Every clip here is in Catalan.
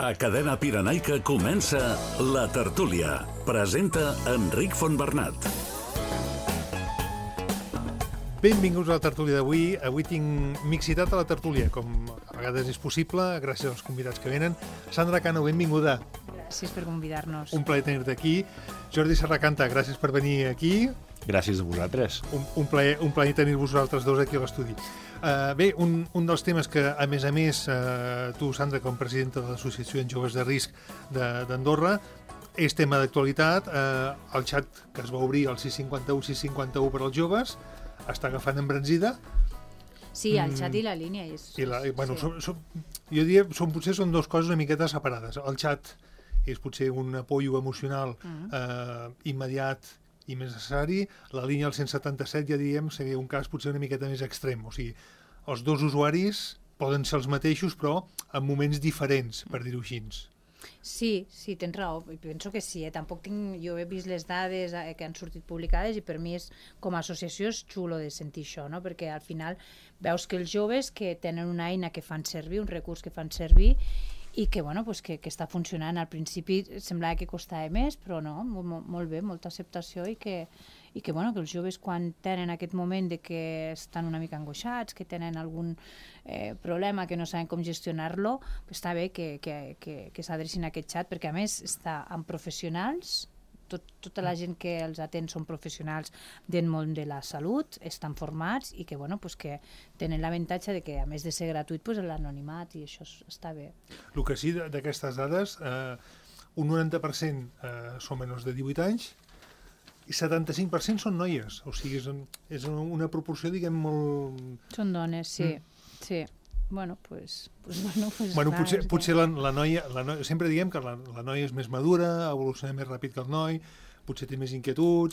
A Cadena Pirenaica comença La Tertúlia. Presenta Enric Fontbernat. Benvinguts a la tertúlia d'avui. Avui tinc mixitat a la tertúlia, com a vegades és possible, gràcies als convidats que venen. Sandra Cano, benvinguda. Gràcies per convidar-nos. Un plaer tenir-te aquí. Jordi Serracanta, gràcies per venir aquí. Gràcies a vosaltres. Un plaer tenir-vos vosaltres dos aquí a l'estudi. Bé, un dels temes que, a més, tu, Sandra, com presidenta de l'Associació en Joves de Risc d'Andorra, és tema d'actualitat. El xat que es va obrir, el 651-651 per als joves, està agafant embranzida. Sí, el xat i la línia. Bueno, jo diria que potser són dues coses una miqueta separades. El xat és potser un apoyo emocional immediat i més necessari. La línia al 177, ja diríem, seria un cas potser una miqueta més extrem. O sigui, els dos usuaris poden ser els mateixos, però en moments diferents, per dir-ho així. Sí, tens raó, penso que sí. Jo he vist les dades que han sortit publicades i per mi com a associació és xulo de sentir això, no? Perquè al final veus que els joves que tenen una eina que fan servir, un recurs que fan servir i que, bueno, pues que està funcionant. Al principi semblava que costava més, però no, molt bé, molta acceptació i que els joves quan tenen aquest moment de que estan una mica angoixats, que tenen algun problema que no saben com gestionar-lo, està bé que s'adrecin a aquest xat, perquè a més està amb professionals, tota la gent que els atén són professionals del món de la salut, estan formats i que tenen l'avantatge de que, a més de ser gratuït, l'anonimat i això està bé. El que sí d'aquestes dades, un 90% són menors de 18 anys i 75% són noies. O sigui, és una proporció, diguem, molt... Són dones, sí. Bueno, potser la noia, sempre diem que la noia és més madura, evoluciona més ràpid que el noi, potser té més inquietuds,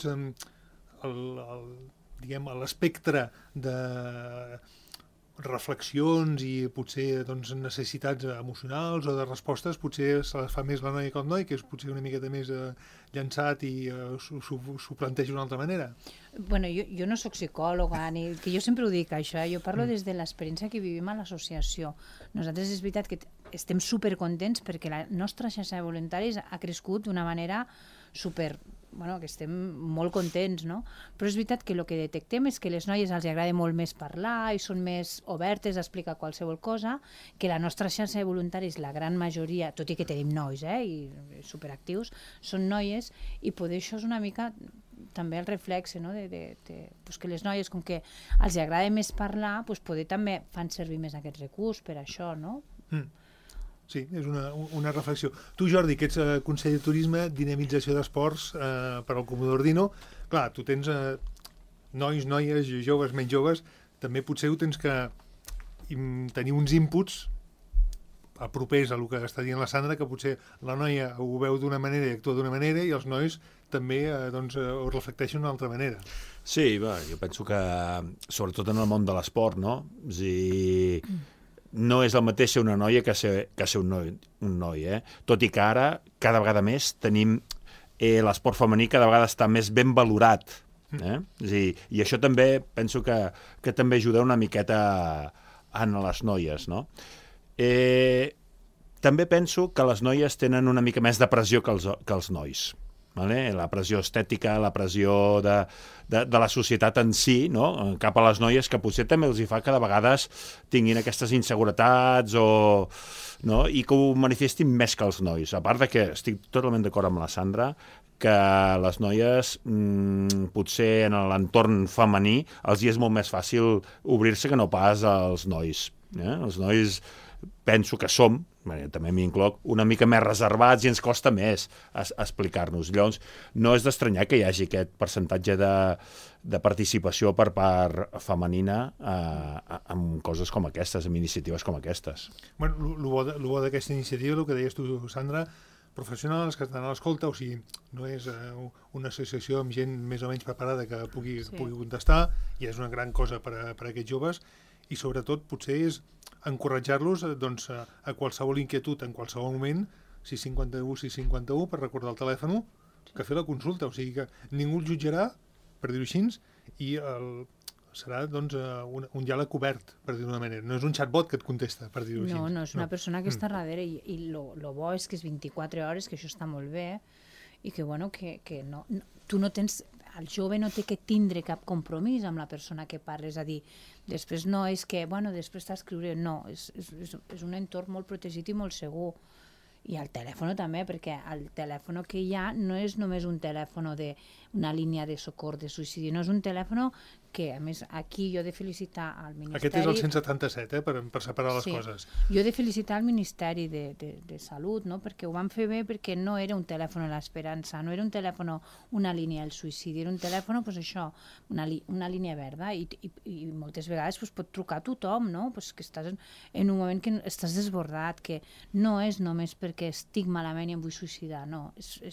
l'espectre de reflexions i potser necessitats emocionals o de respostes, potser se les fa més la noia que el noi, que és potser una miqueta més llançat i s'ho planteja d'una altra manera. Bueno, jo no sóc psicòloga, que jo sempre ho dic, això, jo parlo des de l'experiència que vivim a l'associació. Nosaltres és veritat que estem supercontents perquè la nostra xarxa de voluntaris ha crescut d'una manera que estem molt contents, no? Però és veritat que el que detectem és que les noies els agrada molt més parlar i són més obertes a explicar qualsevol cosa, que la nostra xarxa de voluntaris, la gran majoria, tot i que tenim nois i superactius, són noies, i poder això és una mica també el reflexe, no? Que les noies, com que els agrada més parlar, poder també fan servir més aquest recurs per això, no? Sí, és una reflexió. Tu, Jordi, que ets conseller de Turisme, dinamització d'esports per al Comodor Dino, clar, tu tens nois, noies, joves, menys joves, també potser ho tens que tenir uns inputs propers a el que està dient la Sandra, que potser la noia ho veu d'una manera i actua d'una manera i els nois també ho reflecteixen d'una altra manera. Sí, jo penso que, sobretot en el món de l'esport, no? És a dir, no és el mateix ser una noia que ser un noi. Tot i que ara, cada vegada més, tenim l'esport femení cada vegada està més ben valorat. És a dir, i això també penso que també ajuda una miqueta a les noies, no? També penso que les noies tenen una mica més de pressió que els nois. La pressió estètica, la pressió de la societat en si, no? Cap a les noies, que potser també els hi fa que de vegades tinguin aquestes inseguretats i que ho manifestin més que els nois. A part de que estic totalment d'acord amb la Sandra, que les noies potser en l'entorn femení els hi és molt més fàcil obrir-se que no pas als nois. Els nois penso que som, també m'hi incloc, una mica més reservats i ens costa més explicar-nos. Llavors, no és d'estranyar que hi hagi aquest percentatge de participació per part femenina en coses com aquestes, en iniciatives com aquestes. Bueno, el bo d'aquesta iniciativa, el que deies tu, Sandra, professionals que estan a l'escolta, o sigui, no és una associació amb gent més o menys preparada que pugui contestar, i és una gran cosa per a aquests joves, i sobretot potser és encoratjar-los a qualsevol inquietud en qualsevol moment, 651 per recordar el telèfon, que fer la consulta, o sigui que ningú el jutjarà, per dir-ho així, i serà doncs, un diàleg obert, per dir-ho d'una manera. No és un chatbot que et contesta, per dir-ho així. No, és una persona que està darrere i lo bo és que és 24 hores, que això està molt bé, i que, bueno, que no, tu no tens... El jove no té que tindre cap compromís amb la persona que parla, és a dir, després no és que, bueno, després t'escriuré, no, és un entorn molt protegit i molt segur. I el telèfon també, perquè el telèfon que hi ha no és només un telèfon d'una línia de socors de suïcidi, no és un telèfon que, a més, aquí jo he de felicitar al Ministeri... Aquest és el 177, per separar les coses. Jo he de felicitar el Ministeri de Salut, no? Perquè ho van fer bé, perquè no era un telèfon a l'esperança, no era un telèfon, una línia al suïcidi, era un telèfon, doncs això, una línia verda, i moltes vegades pues, pot trucar a tothom, no? Pues que estàs en un moment que estàs desbordat, que no és només perquè estic malament i em vull suïcidar, no,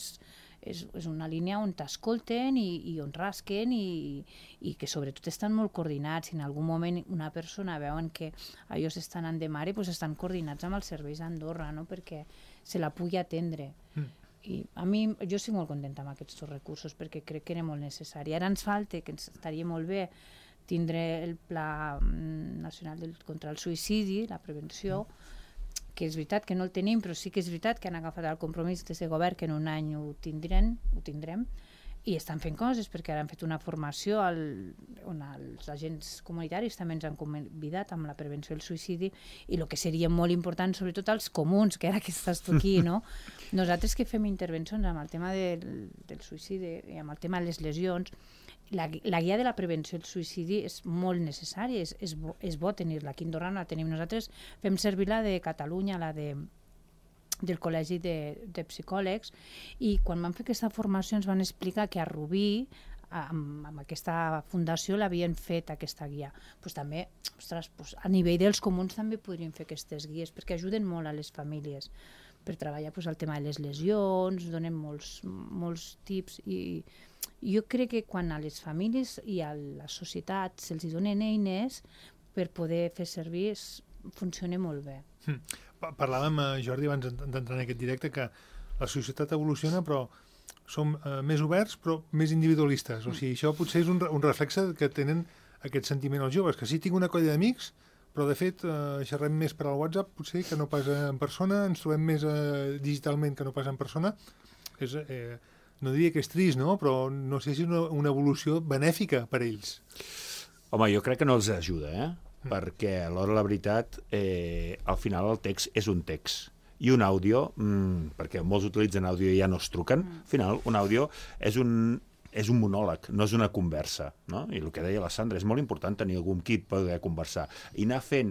és una línia on t'escolten i on rasquen i que sobretot estan molt coordinats. Si en algun moment una persona veuen que allò s'estan anant de mare, doncs estan coordinats amb els serveis d'Andorra, no? Perquè se la pugui atendre. I a mi, jo estic molt contenta amb aquests recursos perquè crec que era molt necessari. Ara ens falta, que ens estaria molt bé, tindre el Pla Nacional contra el Suïcidi, la prevenció, que és veritat que no el tenim, però sí que és veritat que han agafat el compromís d'aquest govern que en un any ho tindrem, i estan fent coses, perquè ara han fet una formació on els agents comunitaris també ens han convidat amb la prevenció del suïcidi, i el que seria molt important, sobretot als comuns, que ara que estàs tu aquí, no? Nosaltres que fem intervencions amb el tema del suïcidi i amb el tema de les lesions, la guia de la prevenció del suïcidi és molt necessària, és bo tenir-la. Aquí a Andorra la tenim. Nosaltres fem servir la de Catalunya, la del Col·legi de Psicòlegs, i quan vam fer aquesta formació ens van explicar que a Rubí, amb aquesta fundació, l'havien fet, aquesta guia. Pues també, ostres, pues, a nivell dels comuns també podrien fer aquestes guies, perquè ajuden molt a les famílies per treballar pues, el tema de les lesions, donen molts tips, i jo crec que quan a les famílies i a la societat se'ls donen eines per poder fer servir, funciona molt bé. Parlàvem, Jordi, abans d'entrar en aquest directe, que la societat evoluciona, però som més oberts, però més individualistes. O sigui, això potser és un reflexe que tenen aquest sentiment els joves, que sí, tinc una colla d'amics, però de fet xerrem més per al WhatsApp, potser, que no pas en persona, ens trobem més digitalment que no pas en persona. No diria que és trist, no? Però no sé si és una evolució benèfica per a ells. Home, jo crec que no els ajuda, perquè a l'hora de la veritat, al final el text és un text. I un àudio, perquè molts utilitzen àudio i ja no es truquen, al final un àudio és un monòleg, no és una conversa, no? I el que deia la Sandra, és molt important tenir algun qui poder conversar. I anar fent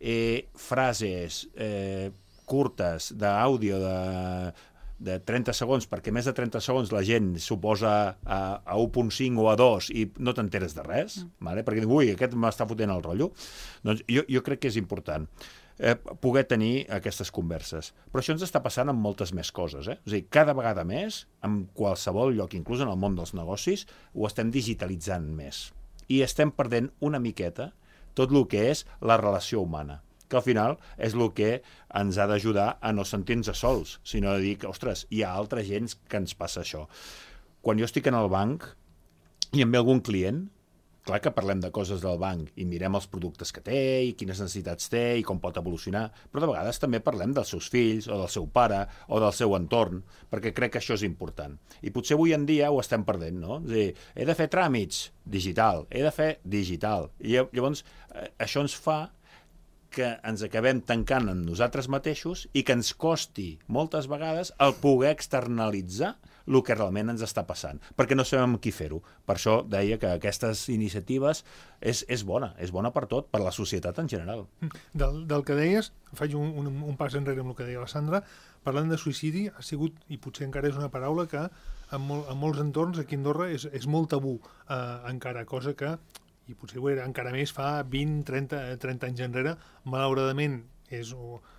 frases curtes d'àudio de 30 segons, perquè més de 30 segons la gent s'ho posa a 1.5 o a 2 i no t'enteres de res, vale? Perquè diu, ui, aquest m'està fotent el rotllo. Doncs jo crec que és important poder tenir aquestes converses. Però això ens està passant amb moltes més coses. És a dir, cada vegada més, en qualsevol lloc, inclús en el món dels negocis, ho estem digitalitzant més. I estem perdent una miqueta tot el que és la relació humana, que al final és el que ens ha d'ajudar a no sentir-nos sols, sinó a dir que, ostres, hi ha altra gent que ens passa això. Quan jo estic en el banc i em ve algun client, clar que parlem de coses del banc i mirem els productes que té i quines necessitats té i com pot evolucionar, però de vegades també parlem dels seus fills o del seu pare o del seu entorn, perquè crec que això és important. I potser avui en dia ho estem perdent, no? És a dir, he de fer tràmits, digital, he de fer digital. I llavors això ens fa que ens acabem tancant en nosaltres mateixos i que ens costi moltes vegades el poder externalitzar el que realment ens està passant, perquè no sabem amb qui fer-ho. Per això deia que aquestes iniciatives és bona per tot, per la societat en general. Del que deies, faig un pas enrere amb el que deia la Sandra, parlant de suïcidi, ha sigut, i potser encara és una paraula que en molts entorns aquí a Andorra és molt tabú encara, cosa que i potser ho era encara més fa 20, 30 anys enrere, malauradament és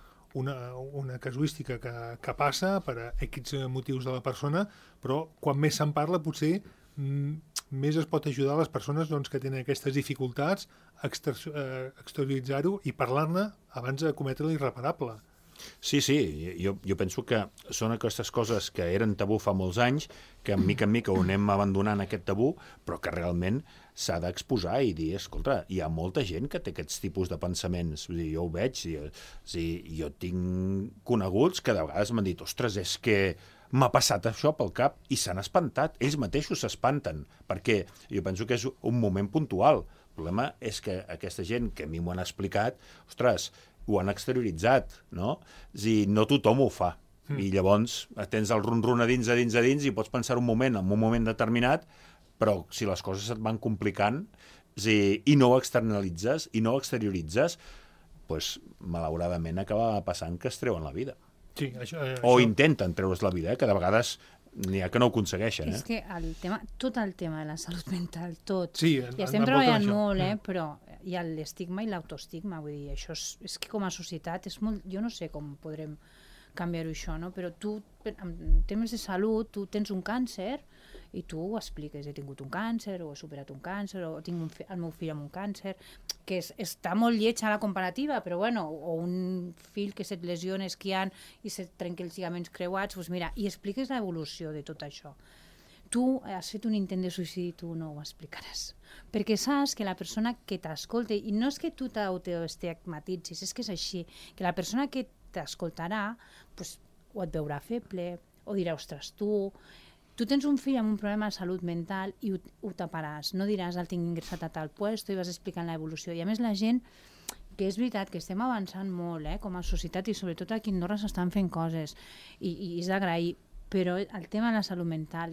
una casuística que passa per a X motius de la persona, però quan més se'n parla potser més es pot ajudar a les persones doncs, que tenen aquestes dificultats a exterioritzar-ho i parlar-ne abans de cometre l'irreparable. Sí, jo penso que són aquestes coses que eren tabú fa molts anys, que en mica ho anem abandonant aquest tabú, però que realment s'ha d'exposar i dir, escolta, hi ha molta gent que té aquests tipus de pensaments. Vull dir, jo ho veig, jo tinc coneguts que de vegades m'han dit, ostres, és que m'ha passat això pel cap, i s'han espantat, ells mateixos s'espanten, perquè jo penso que és un moment puntual. El problema és que aquesta gent que a mi m'ho han explicat, ostres, ho han exterioritzat, no? És a dir, no tothom ho fa. I llavors tens el run-run a dins i pots pensar en un moment determinat, però si les coses et van complicant i no ho externalitzes i no ho exterioritzes, doncs, malauradament acaba passant que es treuen la vida. Sí, o intenten treure's la vida, que de vegades n'hi ha que no ho aconsegueixen. És que tot el tema de la salut mental, tot, sí, i estem treballant molt, però hi ha l'estigma i l'autoestigma, vull dir, això és que com a societat és molt, jo no sé com podrem canviar-ho això, no? Però tu, en temes de salut, tu tens un càncer i tu ho expliques, he tingut un càncer, o he superat un càncer, o tinc el meu fill amb un càncer, que està molt lletja la comparativa, però bueno, o un fill que se't lesiona esquiant i se't trenca els lligaments creuats, doncs mira, i expliques l'evolució de tot això. Tu has fet un intent de suïcidi, tu no ho explicaràs. Perquè saps que la persona que t'escolta, i no és que tu t'autoestigmatitzis, és que és així, que la persona que t'escoltarà pues, o et veurà feble, o dirà, ostres, tu tens un fill amb un problema de salut mental i ho taparàs, no diràs el tinc ingressat a tal puesto i vas explicant l'evolució. I a més la gent, que és veritat que estem avançant molt com a societat i sobretot aquí a Andorra s'estan fent coses i és d'agrair, però el tema de la salut mental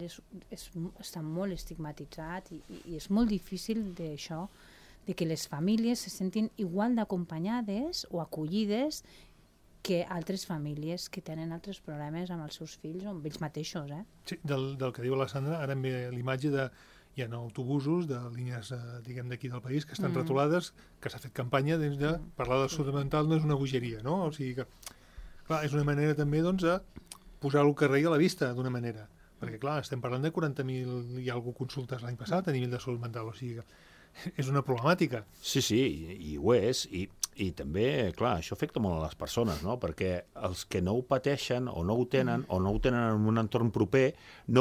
està molt estigmatitzat i és molt difícil d'això, de que les famílies se sentin igual d'acompanyades o acollides que altres famílies que tenen altres problemes amb els seus fills o amb ells mateixos. Sí, del que diu la Sandra, ara em ve l'imatge de hi ha autobusos de línies diguem d'aquí del país que estan retolades, que s'ha fet campanya des de parlar de salut mental no és una bogeria, no? O sigui que, clar, és una manera també doncs de posar-ho al carrer i a la vista d'una manera, perquè clar, estem parlant de 40.000 i alguna consultes l'any passat a nivell de salut mental, o sigui que és una problemàtica. Sí, i ho és, i també, clar, això afecta molt a les persones, no? Perquè els que no ho pateixen o no ho tenen en un entorn proper no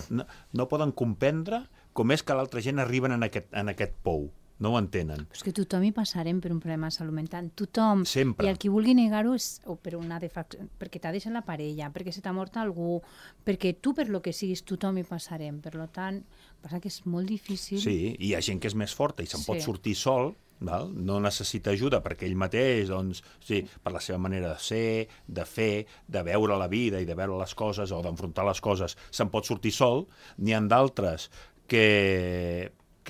poden comprendre com és que l'altra gent arriben en aquest pou. No ho entenen. És que tothom hi passarem per un problema de salut mental. Tothom. Sempre. I el qui vulgui negar-ho és o per una defecció, perquè t'ha deixat la parella, perquè se t'ha mort algú, perquè tu, per lo que siguis, tothom hi passarem. Per tant, passa que és molt difícil. Sí, i hi ha gent que és més forta i se'n pot sortir sol, val? No necessita ajuda perquè ell mateix, doncs, sí, per la seva manera de ser, de fer, de veure la vida i de veure les coses o d'enfrontar les coses, se'n pot sortir sol. N'hi ha d'altres que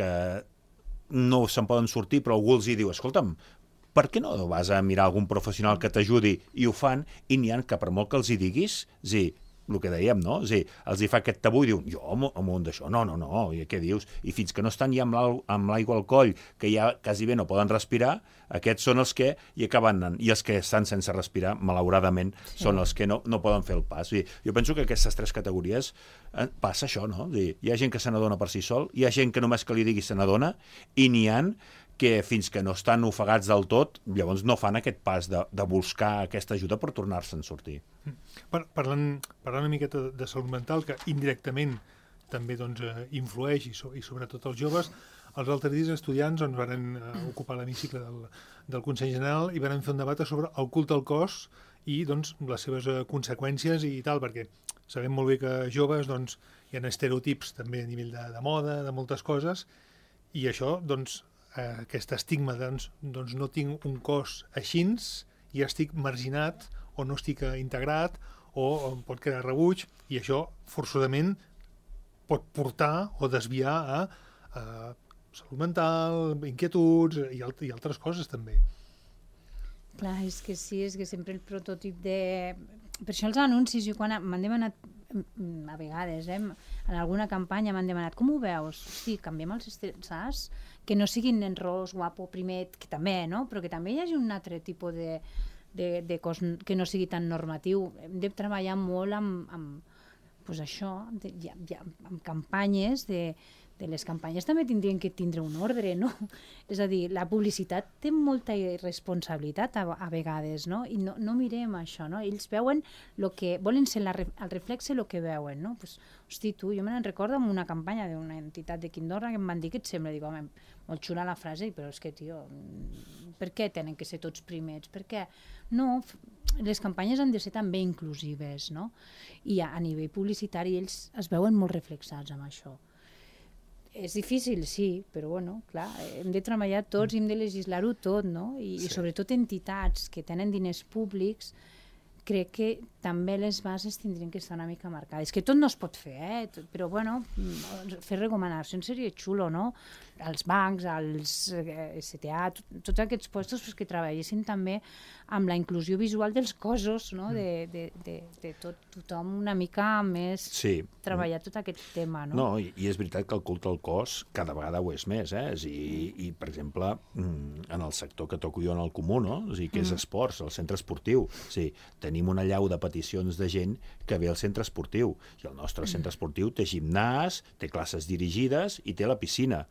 no se'n poden sortir, però algú els hi diu, escolta'm, per què no vas a mirar algun professional que t'ajudi? I ho fan, i n'hi ha que per molt que els hi diguis, el que dèiem, no? Els hi fa aquest tabú i diuen, jo amunt d'això, no, i què dius? I fins que no estan ja amb l'aigua al coll, que ja quasi bé no poden respirar, aquests són els que hi acaben anant, i els que estan sense respirar, malauradament, són els que no poden fer el pas. Jo penso que aquestes tres categories passa això, no? Hi ha gent que se n'adona per si sol, hi ha gent que només que li digui se n'adona, i n'hi ha que fins que no estan ofegats del tot, llavors no fan aquest pas de buscar aquesta ajuda per tornar-se'n a sortir. Parlant una miqueta de salut mental, que indirectament també doncs, influeix, i sobretot els joves, els altres dies estudiants ens van ocupar l'hemicicle del Consell General i van fer un debat sobre el culte al cos i doncs, les seves conseqüències i tal, perquè sabem molt bé que joves doncs, hi ha estereotips també a nivell de moda, de moltes coses, i això, doncs, aquest estigma, doncs no tinc un cos així i estic marginat o no estic integrat o em pot quedar rebuig, i això forçosament pot portar o desviar a salut mental, inquietuds i altres coses també. Clar, és que sí, és que sempre el prototip de... Per això els anuncis, jo quan m'han demanat, a vegades, en alguna campanya m'han demanat, com ho veus? Hosti, canviem els estils, saps? Que no siguin nen ros, guapo, primet, que també, no? Però que també hi hagi un altre tipus de cos que no sigui tan normatiu. Hem de treballar molt amb pues això, amb campanyes les campanyes també tindrien que tindre un ordre, no? És a dir, la publicitat té molta irresponsabilitat a vegades, no? I no mirem això, no? Ells veuen el que... volen ser el reflexe el que veuen, no? Pues, hosti, tu, jo me'n recordo amb una campanya d'una entitat de Quindorra que em van dir que et sembla, dic, home, molt xula la frase, però és que, tio, per què tenen que ser tots primers? Per què? No, les campanyes han de ser també inclusives, no? I a nivell publicitari ells es veuen molt reflexats amb això. És difícil, sí, però bueno, clar, hem de treballar tots i hem de legislar-ho tot, no? I sobretot entitats que tenen diners públics, crec que també les bases tindrien que estar una mica marcades. Que tot no es pot fer, però bueno, fer recomanacions seria xulo, no? Els bancs, els STA, tots aquests puestos que treballessin també amb la inclusió visual dels cossos, no? De tothom una mica més treballar tot aquest tema, no? No, i és veritat que el culte al cos cada vegada ho és més, I per exemple, en el sector que toco jo en el comú, no? O sigui, que és esports, el centre esportiu. O sigui, tenim una llau de peticions de gent que ve al centre esportiu. I el nostre centre esportiu té gimnàs, té classes dirigides i té la piscina.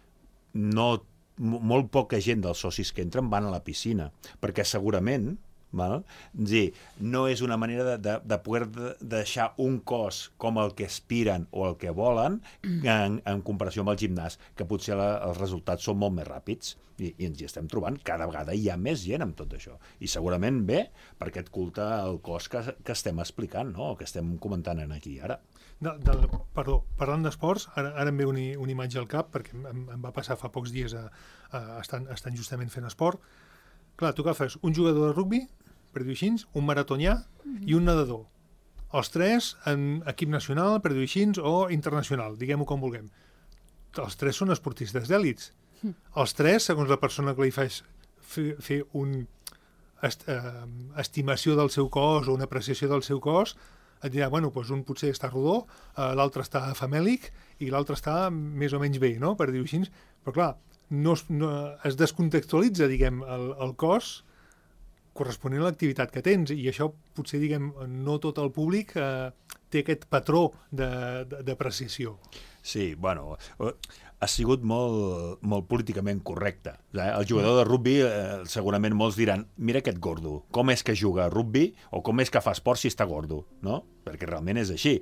Molt poca gent dels socis que entren van a la piscina, perquè segurament no és una manera de poder deixar un cos com el que aspiren o el que volen en comparació amb el gimnàs, que potser els resultats són molt més ràpids. I ens hi estem trobant. Cada vegada hi ha més gent amb tot això. I segurament ve per aquest culte al cos que estem explicant, no? Que estem comentant aquí ara. Perdó, parlant d'esports, ara em ve una imatge al cap, perquè em va passar fa pocs dies estant justament fent esport. Clar, tu agafes un jugador de rugbi, per dir-ho així, un maratonià i un nedador. Els tres en equip nacional, per dir-ho així, o internacional, diguem-ho com vulguem. Els tres són esportistes d'èlits. Els tres, segons la persona que li fas fer una estimació del seu cos o una apreciació del seu cos, et dirà, bueno, doncs un potser està rodó, l'altre està famèlic i l'altre està més o menys bé, no?, per dir-ho així. Però clar, es descontextualitza, diguem, el cos corresponent a l'activitat que tens, i això potser, diguem, no tot el públic té aquest patró d'apreciació. Sí, bueno, ha sigut molt políticament correcte. El jugador de rugbi, segurament molts diran, mira aquest gordo, com és que juga a rugbi o com és que fa esport si està gordo, no? Perquè realment és així.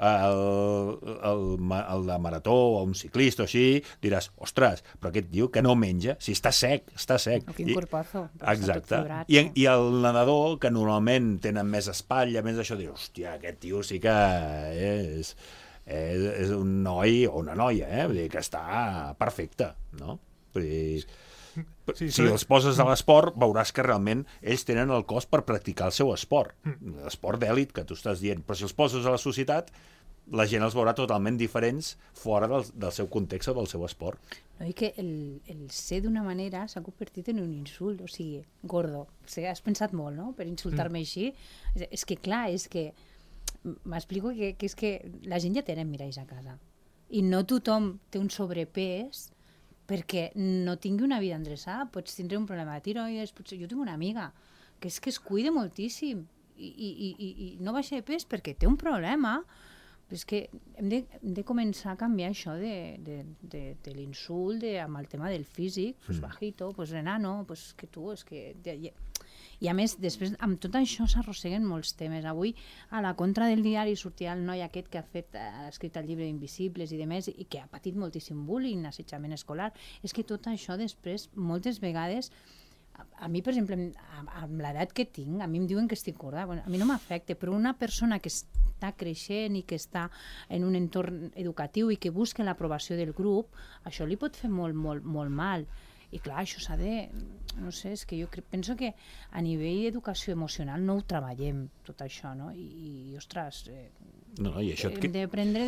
El de marató o un ciclista o així, diràs, ostres, però aquest tio que no menja, si està sec, està sec. Quin corpazo. Exacte. I el nedador, que normalment tenen més espatlla, més això, dius, hòstia, aquest tio sí que és un noi o una noia, vull dir que està perfecte, no? Vull dir, si els poses a l'esport, veuràs que realment ells tenen el cos per practicar el seu esport, l'esport d'èlit que tu estàs dient, però si els poses a la societat, la gent els veurà totalment diferents fora del seu context o del seu esport. No, i que el ser d'una manera s'ha convertit en un insult, o sigui, gordo. O sigui, has pensat molt, no?, per insultar-me així. És que, clar, és que m'explico que és que la gent ja tenen miralls a casa i no tothom té un sobrepès perquè no tingui una vida endreçada. Pots tindre un problema de tiroides, jo tinc una amiga que és que es cuida moltíssim i no baixa de pes perquè té un problema. És que hem de començar a canviar això de l'insult amb el tema del físic, pues bajito, pues enano, pues que tu, és que... I a més, després, amb tot això s'arrosseguen molts temes. Avui, a la contra del diari, sortia el noi aquest que ha escrit el llibre d'Invisibles i demés, i que ha patit moltíssim bullying, assetjament escolar. És que tot això després, moltes vegades, a mi, per exemple, amb l'edat que tinc, a mi em diuen que estic gorda. Bueno, a mi no m'afecta, però una persona que està creixent i que està en un entorn educatiu i que busca l'aprovació del grup, això li pot fer molt, molt, molt mal. I clar, això s'ha de... No sé, és que jo penso que a nivell d'educació emocional no ho treballem, tot això, no? I ostres, hem d'aprendre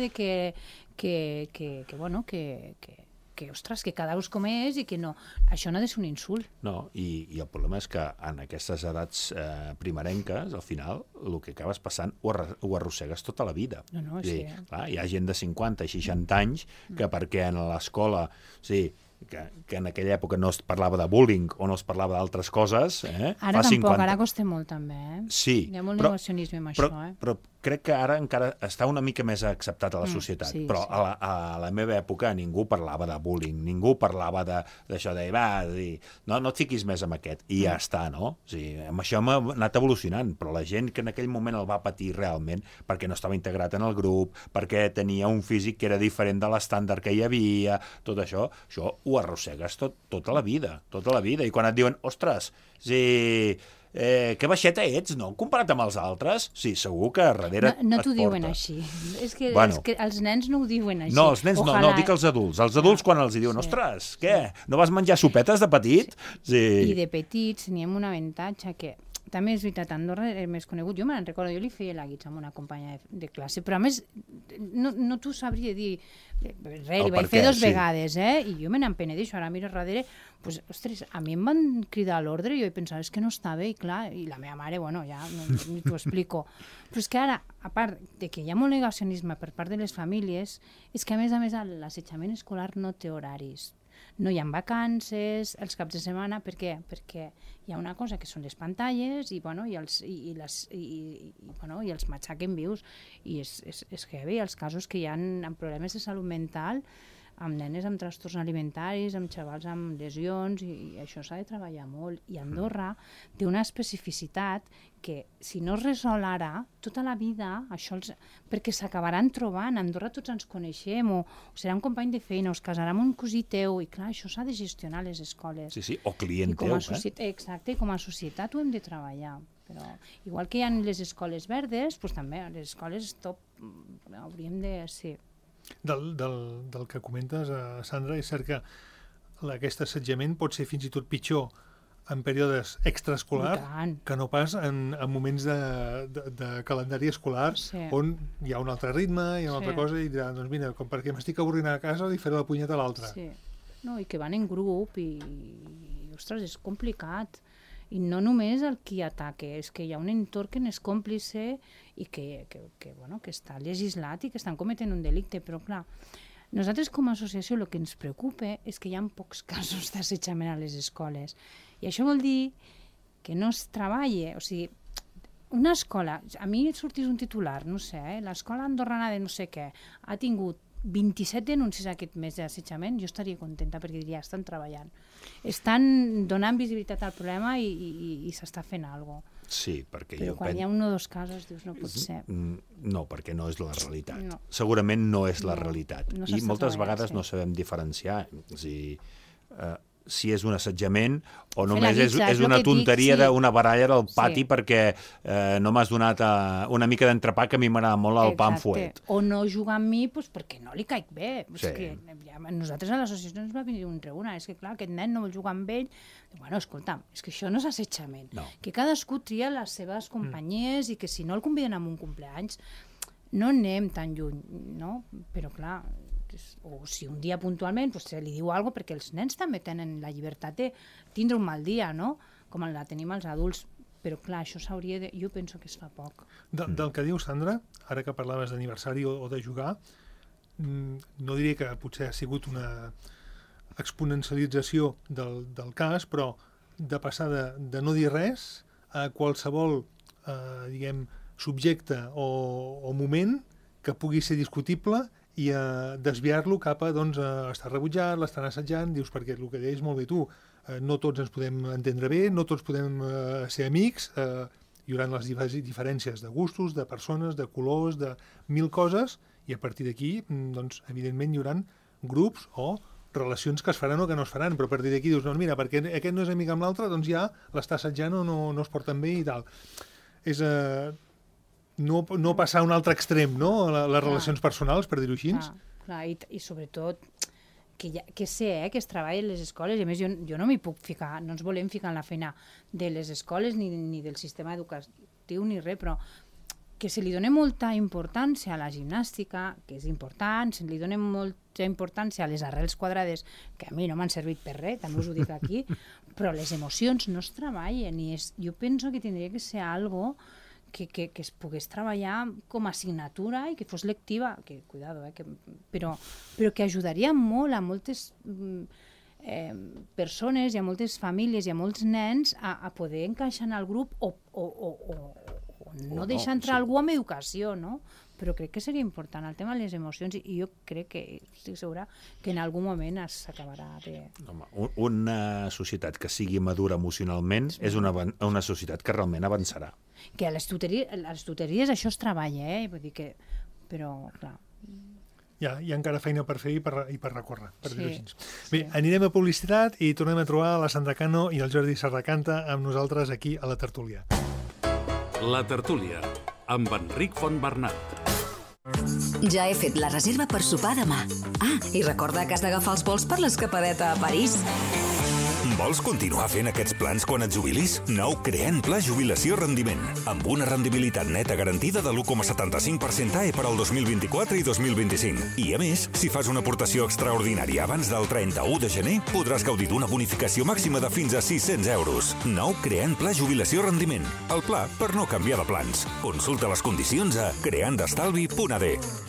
ostres, que cada ús com és i que no, això no ha de ser un insult. No, i el problema és que en aquestes edats primerenques, al final, el que acabes passant ho arrossegues tota la vida. No, sí. Clar, hi ha gent de 50 i 60 anys que perquè en l'escola... Sí, que en aquella època no es parlava de bullying o no es parlava d'altres coses. Ara tampoc, ara costa molt també. Sí. Hi ha molt negacionisme amb això. Però crec que ara encara està una mica més acceptat a la societat, sí, però sí. a la meva època ningú parlava de bullying, ningú parlava d'això de, no et fiquis més amb aquest, i ja està, no? O sigui, amb això hem anat evolucionant, però la gent que en aquell moment el va patir realment, perquè no estava integrat en el grup, perquè tenia un físic que era diferent de l'estàndard que hi havia, tot això ho arrossegues tota la vida, i quan et diuen, ostres, sí, que baixeta ets, no? Comparat amb els altres, sí, segur que darrere no et t'ho diuen porta. així. És que els nens no ho diuen així. No, els nens no, dic els adults. Els adults quan els diuen, ostres, què? No vas menjar sopetes de petit? Sí. I de petits teníem un avantatge que també és veritat, a Andorra és més conegut. Jo me'n recordo, jo li feia la guitza amb una companya de classe, però a més no t'ho sabria dir res, li vaig fer 2 vegades, i jo me n'empenedeixo, ara miro darrere, pues, ostres, a mi em van cridar a l'ordre i jo pensava, és que no està bé, i clar, i la meva mare, bueno, ja ni t'ho explico. Però és que ara, a part de que hi ha molt negacionisme per part de les famílies, és que a més l'assetjament escolar no té horaris. No hi ha vacances, els caps de setmana, per què? Perquè hi ha una cosa que són les pantalles i els matxaquen vius, i és heavy els casos que hi ha amb problemes de salut mental, amb nenes amb trastorns alimentaris, amb xavals amb lesions, i això s'ha de treballar molt. I Andorra té una especificitat que, si no es resol ara, tota la vida, perquè s'acabaran trobant. A Andorra tots ens coneixem, o serà un company de feina, o es casarà amb un cosí teu, i clar, això s'ha de gestionar a les escoles. Sí, o client teu, Exacte, i com a societat ho hem de treballar. Però, igual que hi ha les escoles verdes, doncs també les escoles top hauríem de ser... Del que comentes, Sandra, és cert que aquest assetjament pot ser fins i tot pitjor en períodes extraescolars que no pas en moments de calendari escolar, on hi ha un altre ritme, hi ha una altra cosa, i diran, doncs mira, com perquè m'estic avorrint a casa, li faré la punyeta a l'altre. Sí, no, i que van en grup, i ostres, és complicat. I no només el qui ataca, és que hi ha un entorn que n'és còmplice i que està legislat i que estan cometent un delicte, però clar, nosaltres com a associació el que ens preocupa és que hi ha pocs casos d'assetjament a les escoles, i això vol dir que no es treballa, o sigui, una escola, a mi sortís un titular, no sé, l'escola andorrana de no sé què ha tingut 27 denúncies aquest mes d'assetjament, jo estaria contenta perquè diria, estan treballant, estan donant visibilitat al problema i s'està fent alguna cosa. Sí, perquè però quan hi ha 1 o 2 casos dius, no pot ser. No, perquè no és la realitat. No. Segurament no és la realitat. No I moltes vegades no sabem diferenciar. És a dir, si és un assetjament o només és una tonteria d'una baralla del pati perquè no m'has donat una mica d'entrepà, que a mi m'agrada molt el pa amb fuet. O no jugar amb mi perquè no li caic bé. És que nosaltres a l'associació ens va venir un tribunal, és que clar, aquest nen no vol jugar amb ell. Bueno, escolta'm, és que això no és assetjament. Que cadascú tria les seves companyies i que si no el conviden a un cumpleaños no anem tan lluny, no? Però clar, o si un dia puntualment se li diu alguna cosa, perquè els nens també tenen la llibertat de tindre un mal dia, no? Com la tenim els adults, però clar, això s'hauria de... Jo penso que es fa poc. Del que diu Sandra, ara que parlaves d'aniversari o de jugar, no diria que potser ha sigut una exponencialització del cas, però de passar de no dir res a qualsevol, diguem, subjecte o moment que pugui ser discutible i a desviar-lo cap a, doncs, estar rebutjat, l'estan assetjant, dius, perquè el que deies molt bé tu, no tots ens podem entendre bé, no tots podem ser amics, hi haurà les diferències de gustos, de persones, de colors, de 1000 coses, i a partir d'aquí, doncs, evidentment hi haurà grups o relacions que es faran o que no es faran, però a partir d'aquí dius, no, mira, perquè aquest no és amic amb l'altre, doncs ja l'està assetjant o no es porten bé i tal. És... No passar a un altre extrem, no? Les relacions personals, per dir-ho així. Clar, i sobretot que sé que es treballa a les escoles, i a més jo no m'hi puc ficar, no ens volem ficar en la feina de les escoles ni del sistema educatiu ni res, però que se li dona molta importància a la gimnàstica, que és important, se li dona molta importància a les arrels quadrades, que a mi no m'han servit per res, també us ho dic aquí, però les emocions no es treballen, i jo penso que tindria que ser algo que es pogués treballar com a assignatura i que fos lectiva, que, cuidado, però que ajudaria molt a moltes persones i a moltes famílies i a molts nens a poder encaixar en el grup o no deixar entrar algú amb educació, no? Però crec que seria important el tema de les emocions i jo crec que, estic segura, que en algun moment s'acabarà de... Home, una societat que sigui madura emocionalment és una societat que realment avançarà. Que a les tutories això es treballa, Vull dir que... Però, clar... Hi ha encara feina per fer i per recórrer, per dir-ho així. Sí. Bé, anirem a publicitat i tornem a trobar la Sandra Cano i el Jordi Serracanta amb nosaltres aquí a la tertúlia. La tertúlia, amb Enric Fontbernat. Ja he fet la reserva per sopar demà. I recorda que has d'agafar els vols per l'escapadeta a París. Vols continuar fent aquests plans quan et jubilis? Nou Creant Pla Jubilació Rendiment, amb una rendibilitat neta garantida de l'1,75% AE per al 2024 i 2025. I a més, si fas una aportació extraordinària abans del 31 de gener, podràs gaudir d'una bonificació màxima de fins a 600 euros. Nou Creant Pla Jubilació Rendiment, el pla per no canviar de plans. Consulta les condicions a creandestalvi.ad.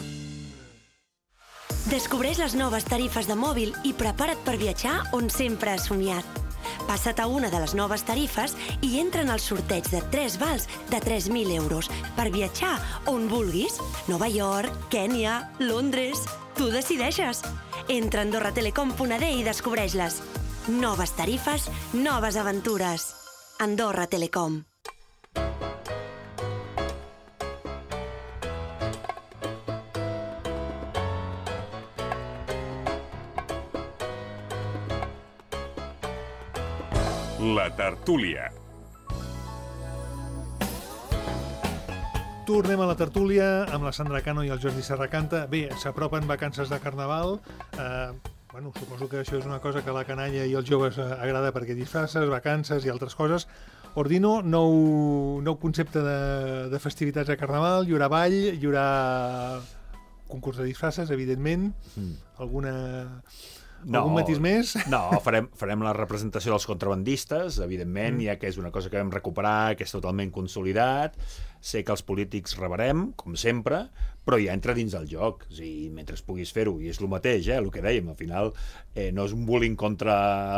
Descobreix les noves tarifes de mòbil i prepara't per viatjar on sempre has somiat. Passa't a una de les noves tarifes i entra en el sorteig de 3 vals de 3.000 euros per viatjar on vulguis. Nova York, Kènia, Londres... Tu decideixes. Entra a AndorraTelecom.ad i descobreix-les. Noves tarifes, noves aventures. Andorra Telecom. La tertúlia. Tornem a la tertúlia amb la Sandra Cano i el Jordi Serracanta. Bé, s'apropen vacances de Carnaval. Suposo que això és una cosa que a la canalla i als joves agrada perquè disfresses, vacances i altres coses. Ordino, nou concepte de festivitats de Carnaval. Hi haurà ball, hi haurà concurs de disfresses, evidentment. Algun matís més? No, farem la representació dels contrabandistes, evidentment, ja que és una cosa que vam recuperar, que és totalment consolidat. Sé que els polítics rebarem, com sempre, però ja entra dins del joc. O sigui, mentre puguis fer-ho, i és el mateix, el que dèiem, al final no és un bullying contra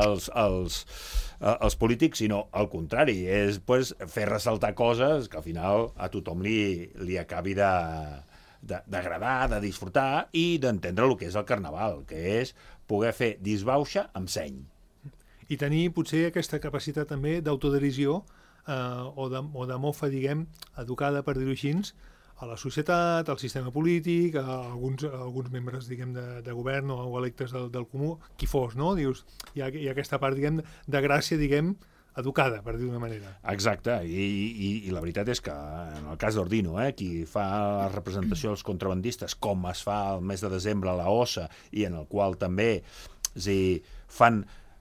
els polítics, sinó al contrari, és fer ressaltar coses que al final a tothom li acabi d'agradar, de disfrutar i d'entendre el que és el Carnaval, que és poder fer disbauxa amb seny. I tenir potser aquesta capacitat també d'autoderisió o de mofa, diguem, educada, per dir-ho així, a la societat, al sistema polític, a alguns membres, diguem, de govern o electes del comú, qui fos, no? Dius, hi ha aquesta part, diguem, de gràcia, diguem, educada, per dir d'una manera. Exacte, i la veritat és que en el cas d'Ordino, qui fa la representació dels contrabandistes, com es fa el mes de desembre a la Ossa, i en el qual també fan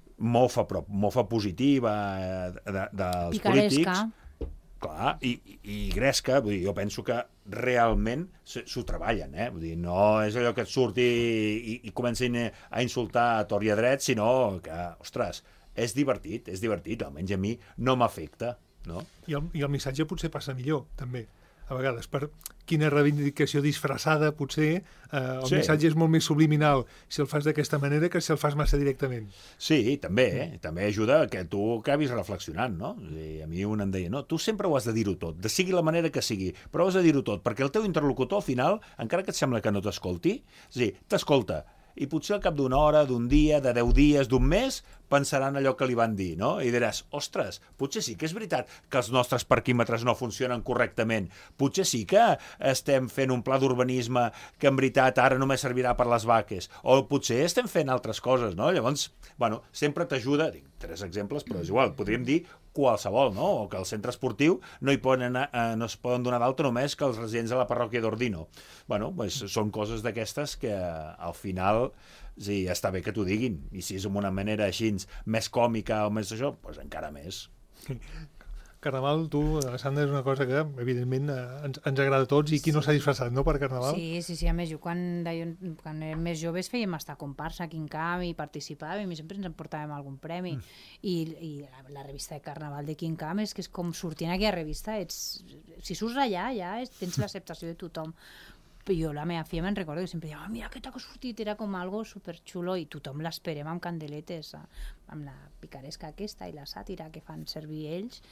mofa positiva dels polítics, clar, i gresca, vull dir, jo penso que realment s'ho treballen, vull dir, no és allò que et surti i comencin a insultar a tort i a dret, sinó que, ostres, és divertit, almenys a mi no m'afecta, no? I el missatge potser passa millor, també, a vegades, per quina reivindicació disfressada, potser, el missatge és molt més subliminal si el fas d'aquesta manera que si el fas massa directament. Sí, també ajuda que tu acabis reflexionant, no? A mi un em deia, no, tu sempre ho has de dir-ho tot, de sigui la manera que sigui, però has de dir-ho tot, perquè el teu interlocutor, al final, encara que et sembla que no t'escolti, t'escolta, i potser al cap d'una hora, d'un dia, de 10 dies, d'un mes, pensaran allò que li van dir, no? I diràs, ostres, potser sí que és veritat que els nostres parquímetres no funcionen correctament, potser sí que estem fent un pla d'urbanisme que en veritat ara només servirà per les vaques, o potser estem fent altres coses, no? Llavors, sempre t'ajuda, dic 3 exemples, però és igual, podríem dir qualsevol, no? O que al centre esportiu no es poden donar d'alta només que els residents de la parròquia d'Ordino. Són coses d'aquestes que al final està bé que t'ho diguin, i si és d'una manera així més còmica o més això, doncs encara més. Carnaval, tu, Sandra, és una cosa que, evidentment, ens agrada a tots, i qui no s'ha disfressat, no, per Carnaval? Sí, a més, jo quan érem més joves fèiem estar comparsa aquí en camp i participàvem i sempre ens emportàvem algun premi. I la revista de Carnaval de Quin Camp és que és com sortir en aquella revista, si surts allà ja tens l'acceptació de tothom. Jo, la meva filla, me'n recordo que sempre deia, mira aquesta que ha sortit, era com algo superxulo, i tothom l'esperem amb candeletes, amb la picaresca aquesta i la sàtira que fan servir ells.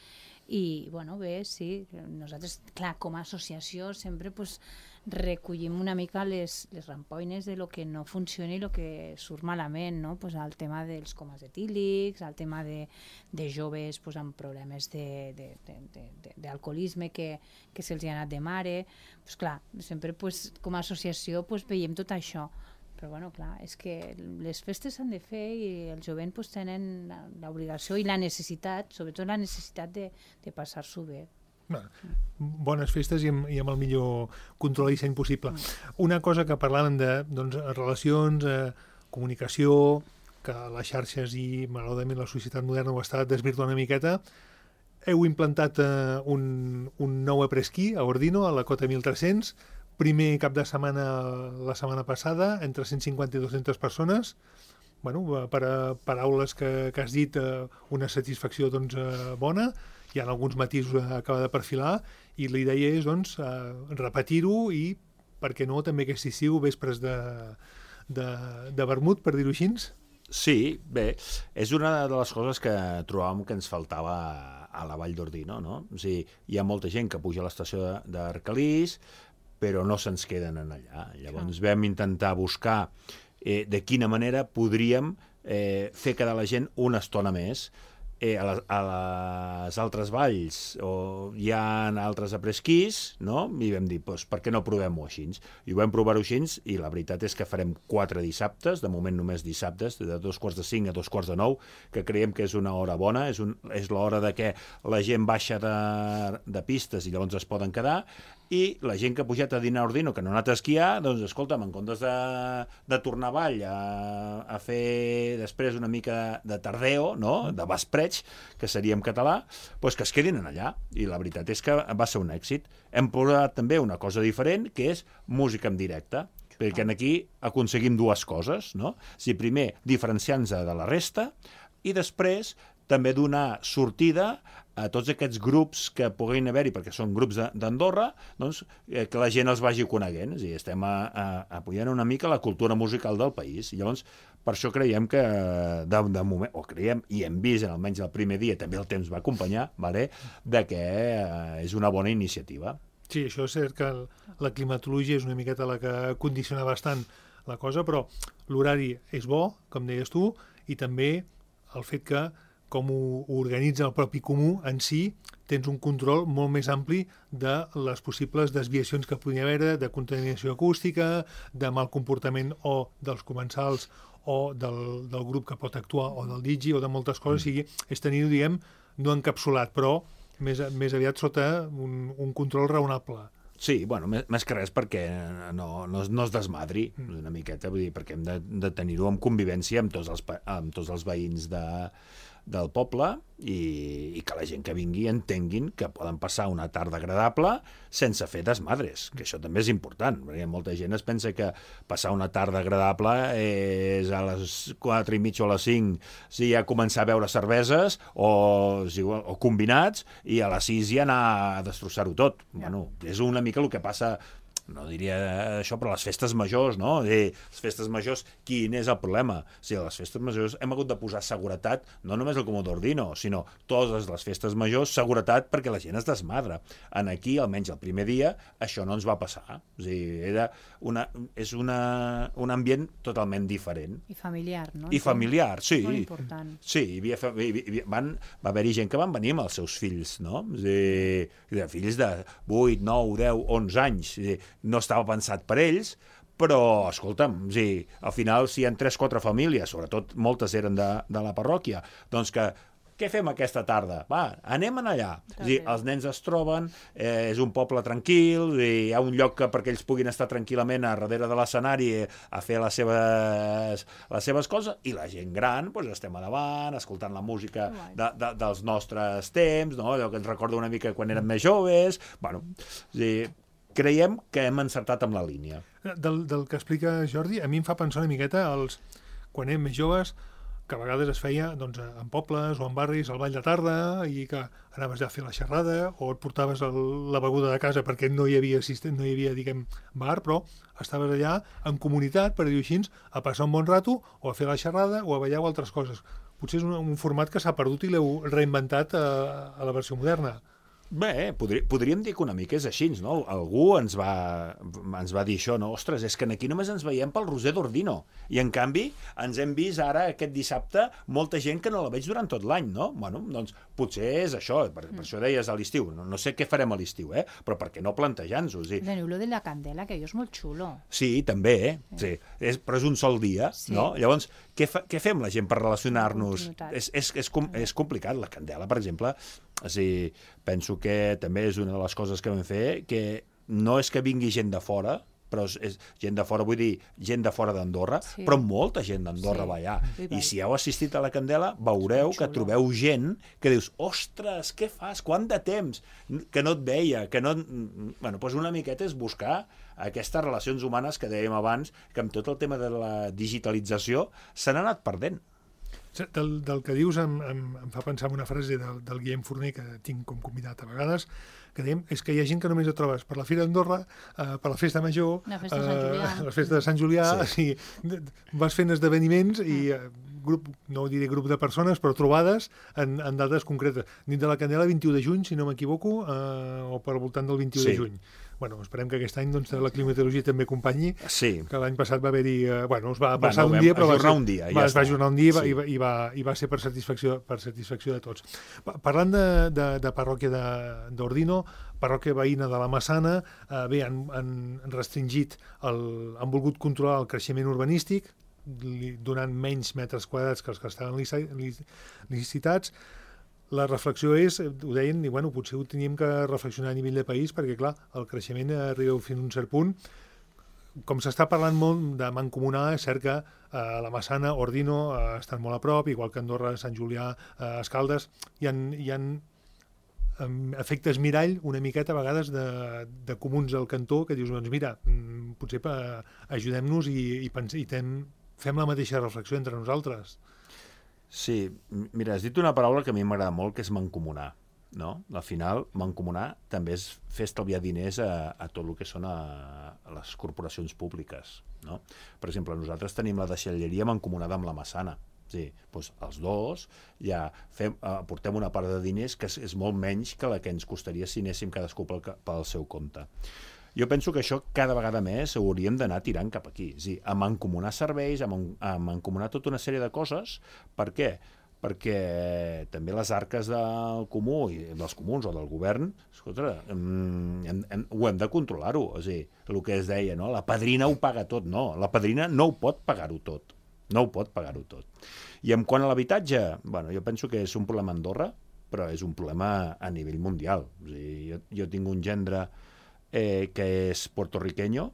I, bueno, bé, sí, nosaltres, clar, com a associació sempre pues, recollim una mica les rampoines de lo que no funciona i lo que surt malament, no? Pues el tema dels comes etílics, el tema de joves pues, amb problemes d'alcoholisme que se'ls ha anat de mare. Pues, clar, sempre pues, com a associació pues, veiem tot això. Però bueno, clar, és que les festes s'han de fer i els jovents pues, tenen l'obligació i la necessitat, sobretot la necessitat de passar-s'ho bé. Bones festes i amb el millor control i disseny possible. Una cosa que parlàvem de relacions, comunicació, que les xarxes i malauradament la societat moderna ho està desvirtuant una miqueta. Heu implantat un nou après-ski a Ordino, a la Cota 1300, primer cap de setmana la setmana passada, entre 150 i 200 persones. Bueno, per paraules que has dit, una satisfacció doncs, bona. Hi ha alguns matisos que acaba de perfilar i la idea és doncs, repetir-ho i, per què no, també aquest estiu vespres de vermut, per dir-ho així. Sí, bé, és una de les coses que trobàvem que ens faltava a la Vall d'Ordino, no? O sigui, hi ha molta gent que puja a l'estació d'Arcalís, però no se'ns queden allà. Llavors vam intentar buscar de quina manera podríem fer quedar la gent una estona més. A les altres valls hi ha altres après-skis, no? I vam dir, doncs, per què no provem-ho així? I ho vam provar-ho així i la veritat és que farem 4 dissabtes, de moment només dissabtes, de 2:45 a 2:45, que creiem que és una hora bona, és l'hora de que la gent baixa de pistes i llavors es poden quedar, i la gent que ha pujat a dinar a Ordino, que no ha anat a esquiar, doncs, escolta'm, en comptes de tornar avall a fer després una mica de tardeo, no?, de vespreig, que seria en català, doncs que es quedin allà. I la veritat és que va ser un èxit. Hem provat també una cosa diferent, que és música en directe, perquè aquí aconseguim dues coses, no? Si primer diferenciar-nos de la resta i després també donar sortida a tots aquests grups que puguin haver-hi, perquè són grups d'Andorra, doncs, que la gent els vagi coneguent. I estem apoyant una mica la cultura musical del país. I llavors, per això creiem que, de moment, o creiem, i hem vist, almenys el primer dia, també el temps va acompanyar, de que és una bona iniciativa. Sí, això és cert que la climatologia és una miqueta la que condiciona bastant la cosa, però l'horari és bo, com deies tu, i també el fet que com ho organitza el propi comú en si, tens un control molt més ampli de les possibles desviacions que podria haver, de contaminació acústica, de mal comportament o dels comensals o del grup que pot actuar, o del DJ, o de moltes coses. O sigui, és tenir-ho, diguem, no encapsulat, però més aviat sota un control raonable. Sí, bueno, més que res perquè no es desmadri una miqueta, vull dir, perquè hem de tenir-ho en convivència amb tots els veïns del poble i que la gent que vingui entenguin que poden passar una tarda agradable sense fer desmadres, que això també és important, perquè molta gent es pensa que passar una tarda agradable és a les 4:30 o a les 5 si ja començar a beure cerveses o combinats i a les 6 ja anar a destrossar-ho tot. Bueno, és una mica el que passa, no diria això, però les festes majors, no? Les festes majors, quin és el problema? O sigui, a les festes majors hem hagut de posar seguretat, no només el Comú d'Ordino, sinó totes les festes majors, seguretat perquè la gent es desmadra. Aquí, almenys el primer dia, això no ens va passar. O sigui, és un ambient totalment diferent. I familiar, no? I familiar, sí. Molt important. Sí, va haver-hi gent que van venir amb els seus fills, no? De fills de 8, 9, 10, 11 anys. No estava pensat per ells, però, escolta'm, al final, si hi ha 3-4 famílies, sobretot moltes eren de la parròquia, doncs què fem aquesta tarda? Va, anem allà. Els nens es troben, és un poble tranquil, hi ha un lloc perquè ells puguin estar tranquil·lament a darrere de l'escenari a fer les seves coses, i la gent gran, estem a davant, escoltant la música dels nostres temps, allò que ens recorda una mica quan érem més joves. Bueno, creiem que hem encertat amb la línia. Del que explica Jordi, a mi em fa pensar una miqueta quan érem més joves, que a vegades es feia en pobles o en barris al ball de tarda i que anaves a fer la xerrada o et portaves la beguda de casa perquè no hi havia diguem, bar, però estaves allà en comunitat, per dir-ho així, a passar un bon rato o a fer la xerrada o a ballar o altres coses. potser és un format que s'ha perdut i l'heu reinventat a la versió moderna. Bé, podríem dir que una mica és així, no? Algú ens va dir això, no? Ostres, és que aquí només ens veiem pel Roser d'Ordino. I, en canvi, ens hem vist ara, aquest dissabte, molta gent que no la veig durant tot l'any, no? Bueno, doncs, potser és això, per això deies a l'estiu. No sé què farem a l'estiu, però per què no plantejar-nos-ho? Teniu lo de la candela, que allò és molt xulo. Sí, també, sí. Però és un sol dia, no? Llavors, què fem la gent per relacionar-nos? És complicat. La candela, per exemple, penso que també és una de les coses que vam fer, que no és que vingui gent de fora, però és gent de fora, vull dir, gent de fora d'Andorra, però molta gent d'Andorra va allà. I si heu assistit a la Candela, veureu que trobeu gent que dius, ostres, què fas? Quant de temps? Que no et veia, que no... Bueno, doncs una miqueta és buscar aquestes relacions humanes que dèiem abans, que amb tot el tema de la digitalització s'han anat perdent. Del que dius em fa pensar en una frase del Guillem Forner, que tinc com convidat a vegades, que dèiem, és que hi ha gent que només et trobes per la Fira d'Andorra, per la Festa Major, la Festa de Sant Julià, vas fent esdeveniments i no diré grup de persones, però trobades en dates concretes. Dins de la Candela, 21 de juny, si no m'equivoco, o per al voltant del 21 de juny. Bueno, esperem que aquest any la climatologia també acompanyi, que l'any passat va haver-hi... es va passar un dia, però es va ajornar un dia i va ser per satisfacció de tots. Parlant de parròquia d'Ordino, parròquia veïna de la Massana, bé, han restringit, han volgut controlar el creixement urbanístic, donant menys metres quadrats que els que estaven licitats. La reflexió és, ho deien, i bueno, potser ho teníem que reflexionar a nivell de país, perquè, clar, el creixement arriba fins a un cert punt. Com s'està parlant molt de mancomunar, és cert que la Massana, Ordino, estan molt a prop, igual que Andorra, Sant Julià, Escaldes, hi ha efectes mirall una miqueta a vegades de comuns del cantó, que dius, doncs mira, potser ajudem-nos i fem la mateixa reflexió entre nosaltres. Sí, mira, has dit una paraula que a mi m'agrada molt, que és mancomunar, no? Al final, mancomunar també és fer estalviar diners a tot el que són a les corporacions públiques, no? Per exemple, nosaltres tenim la deixalleria mancomunada amb la Massana. Sí, doncs els dos ja aportem una part de diners que és molt menys que la que ens costaria si anéssim cadascú pel seu compte. Jo penso que això cada vegada més ho hauríem d'anar tirant cap aquí, és a dir, a mancomunar serveis, a mancomunar tota una sèrie de coses. Per què? Perquè també les arques del comú i dels comuns o del govern, escolta, ho hem de controlar-ho. És a dir, el que es deia, no? La padrina ho paga tot. No, la padrina no ho pot pagar-ho tot. No ho pot pagar-ho tot. I en quant a l'habitatge, bueno, jo penso que és un problema a Andorra, però és un problema a nivell mundial. És a dir, jo tinc un gendre que és puertorriqueño,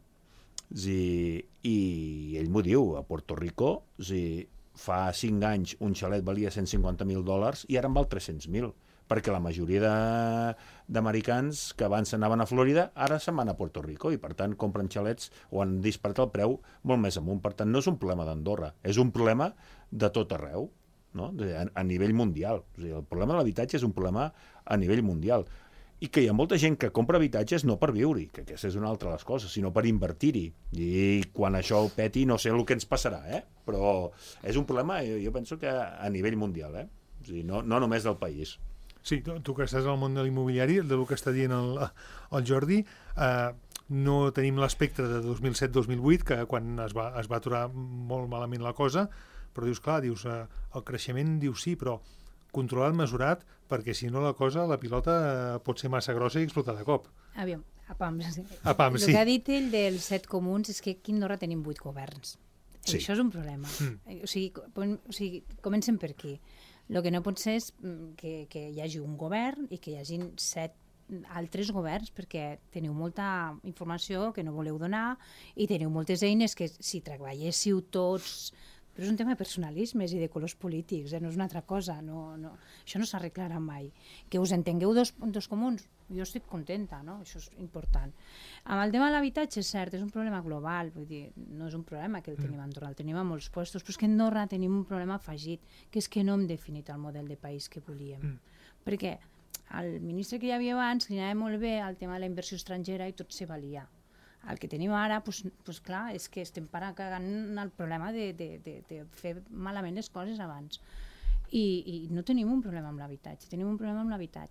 i ell m'ho diu, a Puerto Rico, fa 5 anys un xalet valia $150,000 i ara en val 300.000, perquè la majoria d'americans que abans anaven a Florida ara se'n van a Puerto Rico i per tant compren xalets o han disparat el preu molt més amunt. Per tant, no és un problema d'Andorra, és un problema de tot arreu, no? A nivell mundial. O sigui, el problema de l'habitatge és un problema a nivell mundial. I que hi ha molta gent que compra habitatges no per viure-hi, que aquesta és una altra de les coses, sinó per invertir-hi. I quan això ho peti, no sé el que ens passarà, però és un problema, jo penso que a nivell mundial, o sigui, no només del país. Sí, tu que estàs al món de l'immobiliari, del que està dient el Jordi, no tenim l'espectre de 2007-2008, que quan es va aturar molt malament la cosa, però dius, clar, el creixement, dius sí, però controlat, mesurat, perquè si no la pilota pot ser massa grossa i explotar de cop. Aviam, a pams. El que ha dit ell dels 7 comuns és que aquí a Andorra tenim 8 governs. Sí. Això és un problema. O sigui, comencem per aquí. El que no pot ser és que hi hagi un govern i que hi hagi 7 altres governs, perquè teniu molta informació que no voleu donar i teniu moltes eines que si treballéssiu tots... Però és un tema de personalismes i de colors polítics, no és una altra cosa. Això no s'arreglarà mai. Que us entengueu dos comuns, jo estic contenta, no? Això és important. Amb el tema de l'habitatge, és cert, és un problema global, vull dir, no és un problema que el tenim a Andorra, el tenim a molts puestos, però és que a Andorra tenim un problema afegit, que és que no hem definit el model de país que volíem. Perquè el ministre que hi havia abans li anava molt bé el tema de la inversió estrangera i tot se valia. El que tenim ara, doncs clar, és que estem cagant el problema de fer malament les coses abans. I no tenim un problema amb l'habitatge, tenim un problema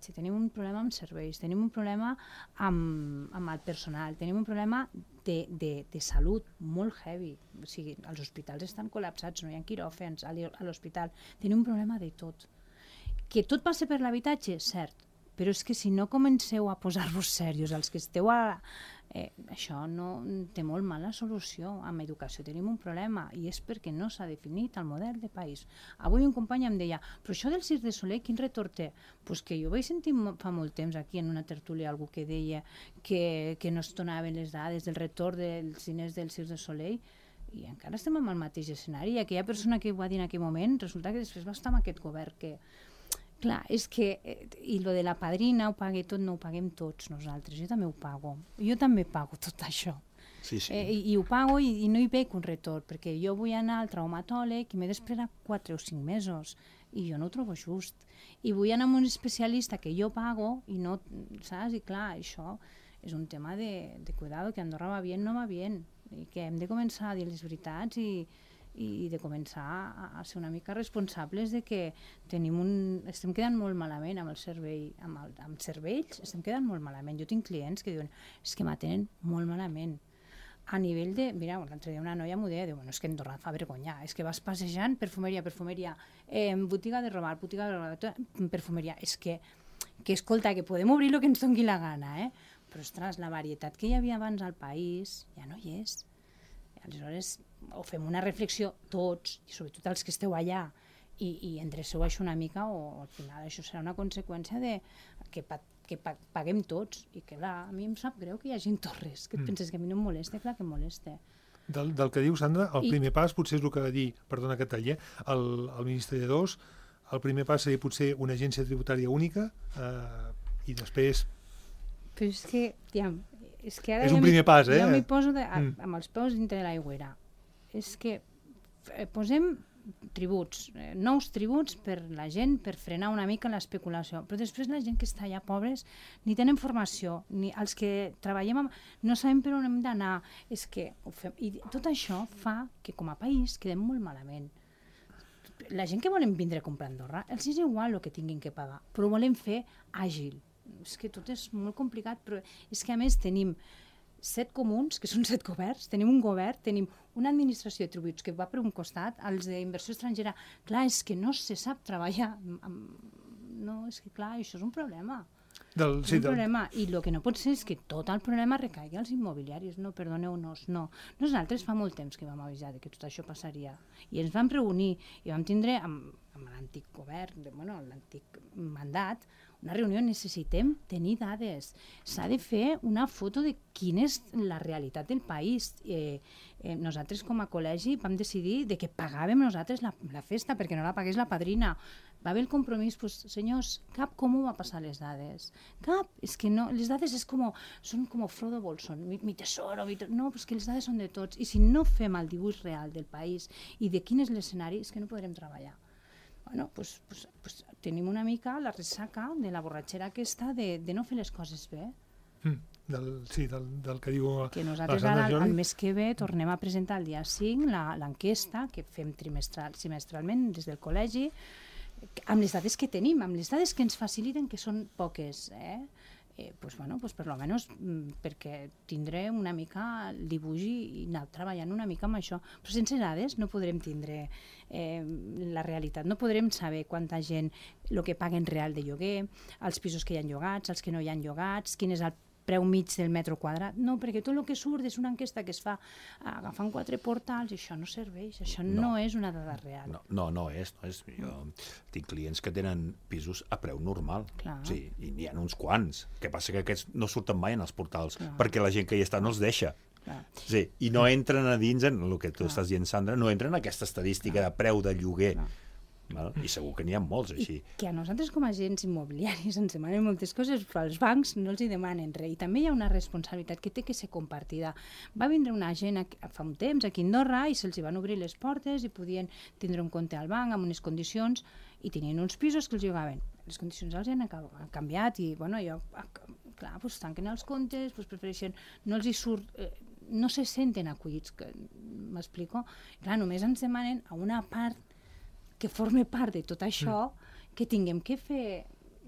amb serveis, tenim un problema amb el personal, tenim un problema de salut molt heavy. O sigui, els hospitals estan col·lapsats, no hi ha quiròfans a l'hospital, tenim un problema de tot. Que tot passa per l'habitatge, cert, però és que si no comenceu a posar-vos serios, els que esteu això no té molt mala solució. Amb educació tenim un problema i és perquè no s'ha definit el model de país. Avui un company em deia, però això del Cirque du Soleil quin retorn té? Pues que jo vaig sentir fa molt temps aquí en una tertúlia algú que deia que no es donaven les dades del retorn dels diners del Cirque du Soleil i encara estem en el mateix escenari i aquella persona que ho va dir en aquell moment resulta que després va estar amb aquest govern que clar, és que, i lo de la padrina ho pague tot, no ho paguem tots nosaltres, jo també ho pago, jo també pago tot això. Sí, sí. I ho pago i no hi veig un retorn, perquè jo vull anar al traumatòleg i m'he d'esperar 4 o 5 mesos, i jo no ho trobo just. I vull anar amb un especialista que jo pago i no, saps? I clar, això és un tema de cuidado, que Andorra va bien, no va bien, i que hem de començar a dir les veritats i de començar a ser una mica responsables de que estem quedant molt malament amb el servei, amb serveis, estem quedant molt malament. Jo tinc clients que diuen, és que m'atenen molt malament. A nivell de, mira, l'altre dia una noia m'ho deia, bueno, és que Andorra fa vergonya, és que vas passejant, perfumeria, botiga de robar, perfumeria, és que escolta, que podem obrir el que ens doni la gana, però ostres, la varietat que hi havia abans al país ja no hi és. Aleshores, o fem una reflexió tots, i sobretot els que esteu allà, i endreceu això una mica, o al final això serà una conseqüència de que paguem tots, i que clar, a mi em sap greu que hi hagi torres, que et penses que a mi no em molesta, clar que em molesta. Del que diu Sandra, el primer pas potser és el que va dir, perdona que tall, el ministre de Dos, el primer pas seria potser una agència tributària única, i després... Però és que, ara és un primer pas, jo m'hi poso amb els peus dintre de l'aigüera. És que posem tributs, nous tributs per la gent, per frenar una mica l'especulació, però després la gent que està allà pobres ni tenen formació, ni els que treballem no sabem per on hem d'anar, és que i tot això fa que com a país quedem molt malament. La gent que volen vindre a comprar a Andorra, els és igual el que tinguin que pagar, però ho volen fer àgil. És que tot és molt complicat, però és que a més tenim 7 comuns, que són 7 governs, tenim un govern, tenim una administració de tributs que va per un costat, els d'inversió estrangera, clar, és que no se sap treballar, no, és que clar, això és un problema. És un problema, i el que no pot ser és que tot el problema recaigui als immobiliaris, no, perdoneu-nos, no. Nosaltres fa molt temps que vam avisar que tot això passaria, i ens vam reunir, i vam tindre amb l'antic govern, l'antic mandat, una reunió, necessitem tenir dades. S'ha de fer una foto de quina és la realitat del país. Nosaltres com a col·legi vam decidir de que pagàvem nosaltres la festa perquè no la pagués la padrina. Va haver el compromís, senyors, cap com ho va passar les dades? Cap, és que no, les dades són com Frodo Bolson, mi tesoro, no, és que les dades són de tots, i si no fem el dibuix real del país i de quin és l'escenari, és que no podrem treballar. Bueno, pues tenim una mica la ressaca de la borratxera aquesta de no fer les coses bé. Del que diu que nosaltres ara, el mes que ve, tornem a presentar el dia 5 l'enquesta que fem trimestralment des del col·legi, amb les dades que tenim, amb les dades que ens faciliten, que són poques, pues per lo menos perquè tindré una mica el dibuix i anar treballant una mica amb això, però sense dades no podrem tindre la realitat, no podrem saber quanta gent, el que paguen real de lloguer, els pisos que hi ha llogats, els que no hi ha llogats, quin és el preu mig del metro quadrat, no, perquè tot el que surt és una enquesta que es fa agafant 4 portals, i això no serveix, això no és una dada real. No és. Jo tinc clients que tenen pisos a preu normal, sí, i n'hi ha uns quants, que passa que aquests no surten mai en els portals, perquè la gent que hi està no els deixa. Sí, i no entren a dins, en el que tu estàs dient, Sandra, no entren en aquesta estadística de preu de lloguer. I segur que n'hi ha molts així. Que a nosaltres com a agents immobiliaris ens demanen moltes coses, però als bancs no els hi demanen res. I també hi ha una responsabilitat que té que ser compartida. Va vindre una gent fa un temps aquí a Andorra i se'ls van obrir les portes i podien tindre un compte al banc amb unes condicions i tenien uns pisos que els llogaven. Les condicions els han canviat i, clar, tanquen els comptes, prefereixen, no els hi surt, no se senten acollits, m'explico? Clar, només ens demanen a una part que forme part de tot això, que tinguem que fer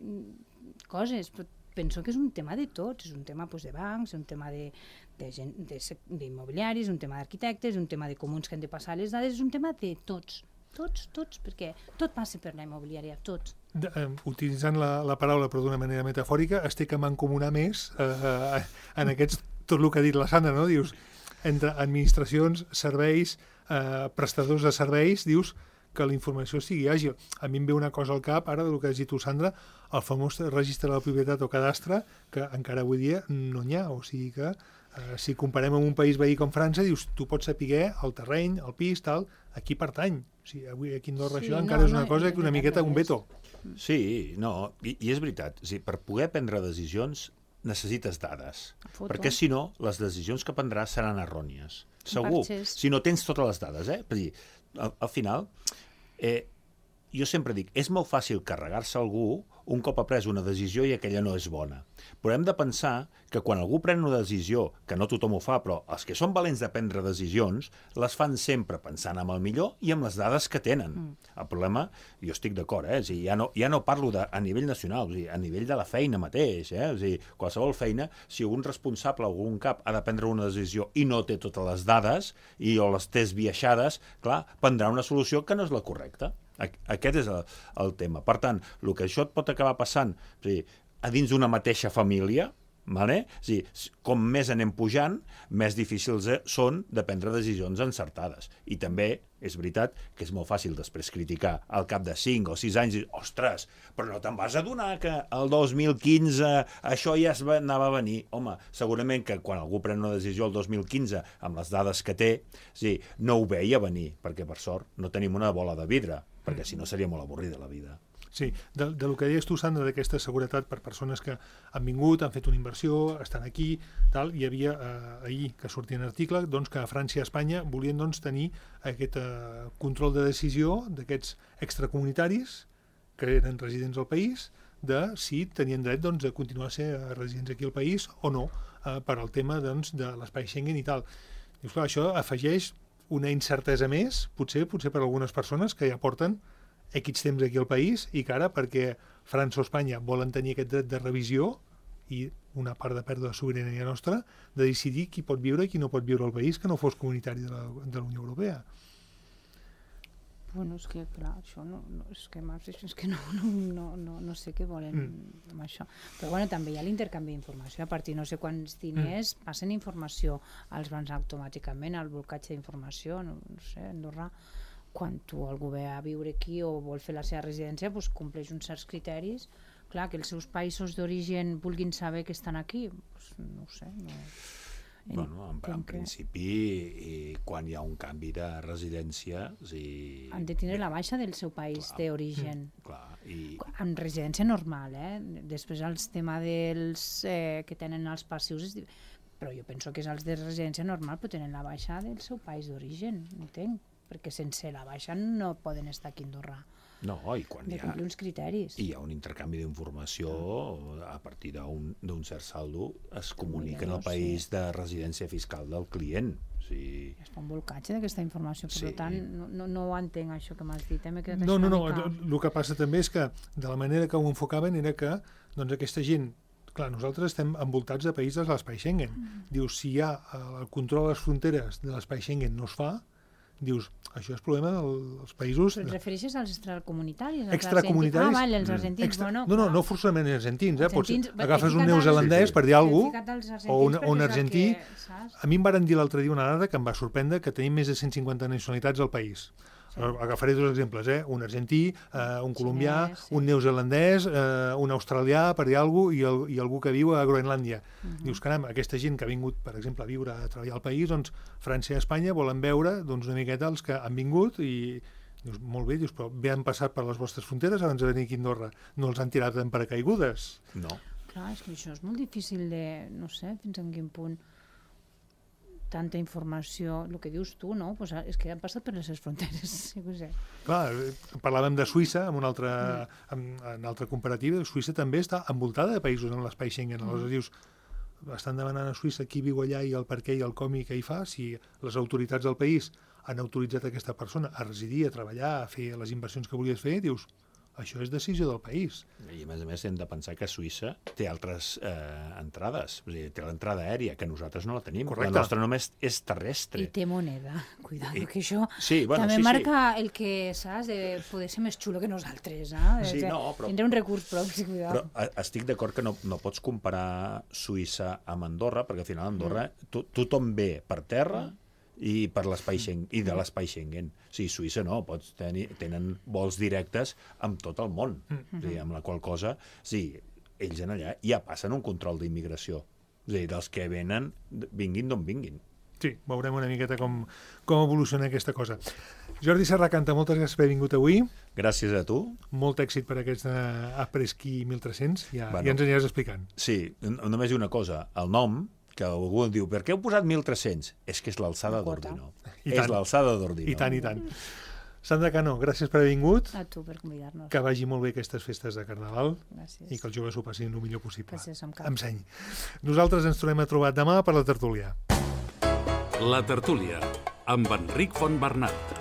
coses. Però penso que és un tema de tots, és un tema de bancs, és un tema d'immobiliaris, un tema d'arquitectes, un tema de comuns que han de passar les dades, és un tema de tots, perquè tot passa per la immobiliària, tots. Utilitzant la paraula però d'una manera metafòrica, es té que mancomunar més en aquests, tot el que ha dit la Sandra, no? Dius, entre administracions, serveis, prestadors de serveis, dius que la informació sigui àgil. A mi em ve una cosa al cap, ara, del que has dit tu, Sandra, el famós registre de la propietat o cadastre, que encara avui dia no n'hi ha. O sigui que, si comparem amb un país veí com França, dius, tu pots saber el terreny, el pis, tal, a qui pertany. O sigui, avui aquí a Andorra això encara és una cosa que una miqueta un veto. Sí, no, i és veritat. O sigui, per poder prendre decisions necessites dades, perquè si no, les decisions que prendràs seran errònies. Segur, si no tens totes les dades. Per dir, al final, jo sempre dic, és molt fàcil carregar-se algú un cop ha pres una decisió i aquella no és bona. Però hem de pensar que quan algú pren una decisió, que no tothom ho fa, però els que són valents de prendre decisions, les fan sempre pensant en el millor i amb les dades que tenen. El problema, jo estic d'acord, o sigui, ja no parlo a nivell nacional, o sigui, a nivell de la feina mateix, o sigui, qualsevol feina, si un responsable o algun cap ha de prendre una decisió i no té totes les dades o les té esbiaixades, clar, prendrà una solució que no és la correcta. Aquest és el tema. Per tant, el que això et pot acabar passant a dins d'una mateixa família, com més anem pujant, més difícils són de prendre decisions encertades. I també és veritat que és molt fàcil després criticar al cap de 5 o 6 anys i dir, ostres, però no te'n vas adonar que el 2015 això ja anava a venir. Home, segurament que quan algú pren una decisió el 2015 amb les dades que té, no ho veia venir, perquè per sort no tenim una bola de vidre, perquè si no seria molt avorrida la vida. Sí, del que deies tu, Sandra, d'aquesta seguretat per persones que han vingut, han fet una inversió, estan aquí, tal, hi havia ahir que sortia un article que a França i a Espanya volien tenir aquest control de decisió d'aquests extracomunitaris que eren residents al país, de si tenien dret de continuar a ser residents aquí al país o no, per al tema de l'espai Schengen i tal. Dius, clar, això afegeix una incertesa més, potser per algunes persones que ja porten X temps aquí al país i que ara, perquè França o Espanya volen tenir aquest dret de revisió i una part de pèrdua de sobirania nostra, de decidir qui pot viure i qui no pot viure al país que no fos comunitari de la Unió Europea. Bueno, és que, clar, això és que no sé què volen amb això. Però bueno, també hi ha l'intercanvi d'informació. A partir no sé quants diners passen informació als bancs automàticament, al blocatge d'informació, no sé, Andorra, quan algú ve a viure aquí o vol fer la seva residència, doncs compleix uns certs criteris. Clar, que els seus països d'origen vulguin saber que estan aquí, doncs no ho sé. Bueno, en principi, quan hi ha un canvi de residència... Han de tenir la baixa del seu país d'origen. En residència normal, Després el tema dels que tenen els passius, però jo penso que és els de residència normal, però tenen la baixa del seu país d'origen, entenc. Perquè sense la baixa no poden estar aquí a Andorra. No, i quan hi ha uns criteris. Hi ha un intercanvi d'informació, a partir d'un cert saldo es comunica en el país de residència fiscal del client. Es fa un bolcatge d'aquesta informació, per tant, no ho entenc, això que m'has dit. No, el que passa també és que, de la manera que ho enfocaven, era que aquesta gent, clar, nosaltres estem envoltats de països de l'espai Schengen. Dius, si hi ha el control de les fronteres de l'espai Schengen no es fa, dius, això és problema dels països... Però et refereixes als extracomunitaris? Extracomunitaris? Ah, els argentins, bueno... No forçament els argentins, agafes un neozelandès per dir alguna cosa, o un argentí... A mi em varen dir l'altre dia una dada que em va sorprendre, que tenim més de 150 nacionalitats al país. Agafaré dos exemples, un argentí, un colombià, un neozelandès, un australià, per dir alguna cosa, i algú que viu a Groenlàndia. Dius, caram, aquesta gent que ha vingut, per exemple, a viure, a treballar al país, doncs França i Espanya volen veure una miqueta els que han vingut i dius, molt bé, però bé han passat per les vostres fronteres abans de venir aquí a Andorra. No els han tirat en paracaigudes? No. Clar, és que això és molt difícil de... no sé fins en quin punt tanta informació, el que dius tu, no? Pues és que han passat per les seves fronteres, sí que ho sé. Clar, parlàvem de Suïssa, en una altra comparativa. Suïssa també està envoltada de països en l'espai Schengen. Aleshores dius, estan demanant a Suïssa qui viu allà i el per què i el com i què hi fa, si les autoritats del país han autoritzat aquesta persona a residir, a treballar, a fer les inversions que volies fer, dius, això és decisió del país. I, a més, hem de pensar que Suïssa té altres entrades. O sigui, té l'entrada aèria, que nosaltres no la tenim. Correcte. La nostra només és terrestre. I té moneda. Cuidado, que això bueno, també sí, marca el que, saps, de poder ser més xulo que nosaltres. Sí, no, però... Tindrà un recurs propi, cuidado. Però estic d'acord que no pots comparar Suïssa amb Andorra, perquè al final Andorra tothom ve per terra i per l'espai Schengen, i de l'espai Schengen. O sigui, Suïssa no, tenen vols directes amb tot el món, o sigui, amb la qual cosa, sí, ells en allà ja passen un control d'immigració, o sigui, dels que venen, vinguin d'on vinguin. Sí, veurem una miqueta com evoluciona aquesta cosa. Jordi Serracanta, moltes gràcies per haver vingut avui. Gràcies a tu. Molt èxit per aquests après-ski 1300, ja ens aniràs explicant. Sí, només una cosa, el nom, que algú diu, per què heu posat 1.300? És que és l'alçada d'Ordino. És l'alçada d'Ordino. I tant, i tant. Sandra Cano, gràcies per haver vingut. A tu per convidar-nos. Que vagi molt bé aquestes festes de Carnaval. Gràcies. I que els joves ho passin el millor possible. Gràcies, amb seny. Nosaltres ens tornem a trobar demà per la tertúlia. La tertúlia, amb Enric Fontbernat.